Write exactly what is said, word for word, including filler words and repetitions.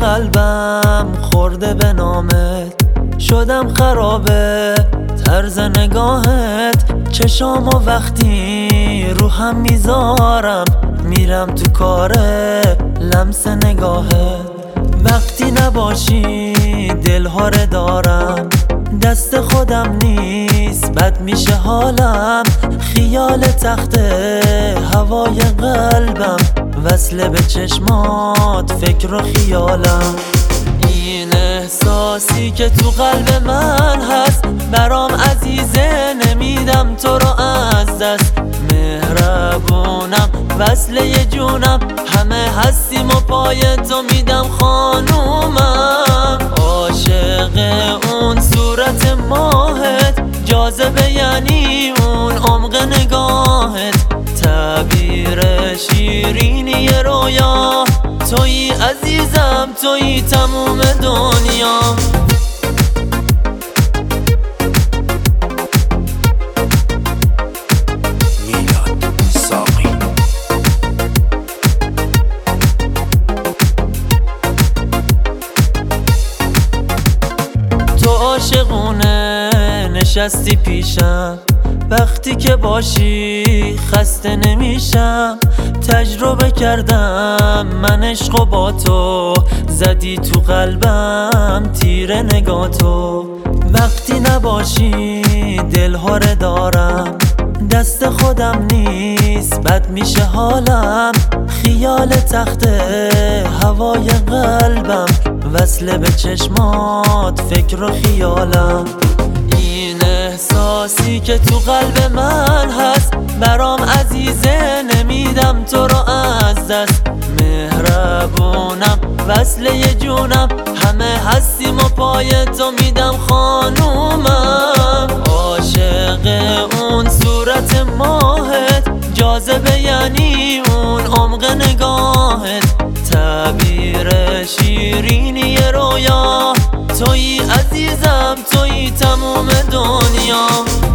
قلبم خورده به نامت، شدم خرابه طرز نگاهت. چشامو وقتی رو هم میذارم میرم تو کاره لمس نگاهت. وقتی نباشی دلهاره دارم، دست خودم نیست بد میشه حالم. خیال تخت هوای قلبم وصله به چشمات فکر و خیالم. این احساسی که تو قلب من هست برام عزیزه، نمیدم تو رو از دست. مهربونم وصله جونم، همه هستیم و پای تو میدم خانومم. عاشق اون صورت ماهت، جاذبه یعنی اون عمق نگاهت. تعبیر شیرینی رویا، تویی عزیزم تویی تموم دنیا. تو عاشقونه نشستی پیشم، وقتی که باشی خسته نمیشم. تجربه کردم من عشقو با تو، زدی تو قلبم تیر نگاه تو. وقتی نباشی دلهاره دارم، دست خودم نیست بد میشه حالم. خیال تخت هوای قلبم وصله به چشمات فکر و خیالم. این احساسی که تو قلب من هست برام عزیزه، نمیدم تو رو از دست. مهربونم وصله جونم، همه هستیم و پای تو میدم خانومم. عاشق اون صورت ماهت، جاذبه یعنی اون عمق نگاهت. تعبیر شیرینی رویا، تویی عزیزم تویی تموم دنیا.